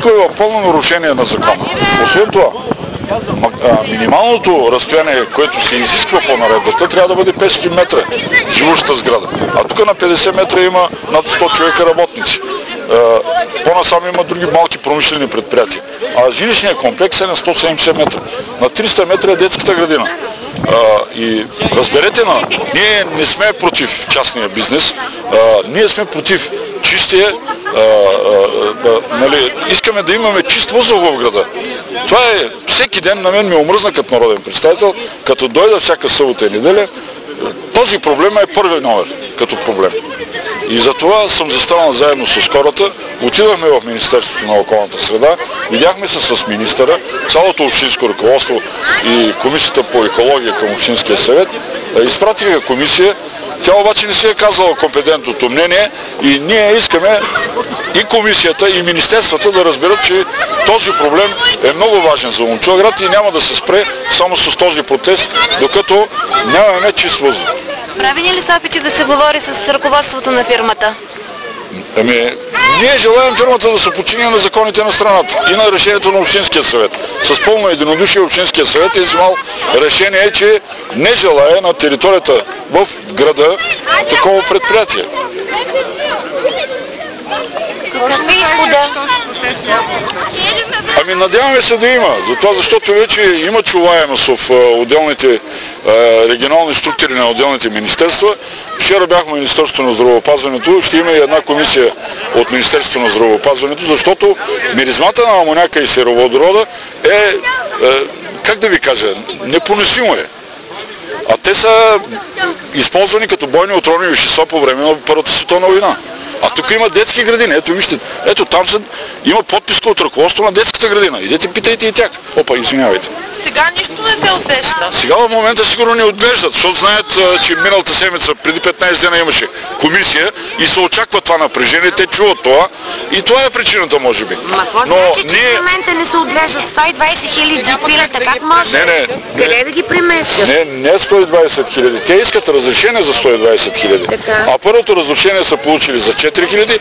Всичко е в пълно нарушение на закона. Освен това, минималното разстояние, което се изисква по наредбата, трябва да бъде 500 метра живущата сграда. А тук на 50 метра има над 100 човека работници. По-насам има други малки промишлени предприятия. А жилищният комплекс е на 170 метра. На 300 метра е детската градина. И разберете, ние не сме против частния бизнес, ние сме против чистия, искаме да имаме чист въздух в града. Това е всеки ден, на мен ми омръзна като народен представител, като дойда всяка събота и неделя, този проблем е първи номер като проблем. И затова съм застанал заедно с хората, отидахме в Министерството на околната среда, видяхме се с министъра, цялото общинско ръководство и комисията по екология към общинския съвет, изпратиха комисия, тя обаче не си е казала компетентното мнение и ние искаме и комисията, и министерствата да разберат, че този проблем е много важен за Момчилград и няма да се спре само с този протест, докато нямаме чист въздух. Правени ли са опити да се говори с ръководството на фирмата? Ние желаем фирмата да се подчини на законите на страната и на решението на Общинския съвет. С пълно единодушие Общинския съвет е взимал решение, че не желае на територията в града такова предприятие. Какъв е изхода? Надяваме се да има, защото вече има чуваемост в отделните регионални структури на отделните министерства. Вчера бяхме в Министерството на здравеопазването, ще има и една комисия от Министерството на здравеопазването, защото миризмата на амоняка и сероводорода е, как да ви кажа, непоносимо е. А те са използвани като бойни отровни вещества по време на Първата световна война. А тук има детски градини, ето вижте, ето там има подписка от ръководство на детската градина. Идете, питайте и тях. Опа, извинявайте. Сега нищо не се усеща. Сега в момента сигурно не отглеждат, защото знаят, че миналата седмица, преди 15 дена имаше комисия и се очаква това напрежение, те чуват това и това е причината, може би. Но значи, че в момента не се отглеждат 120 хиляди пилета, как може? Къде да ги преместят? Не 120 хиляди, те искат разрешение за 120 хиляди. А първото разрешение са получили за 4 хиляди,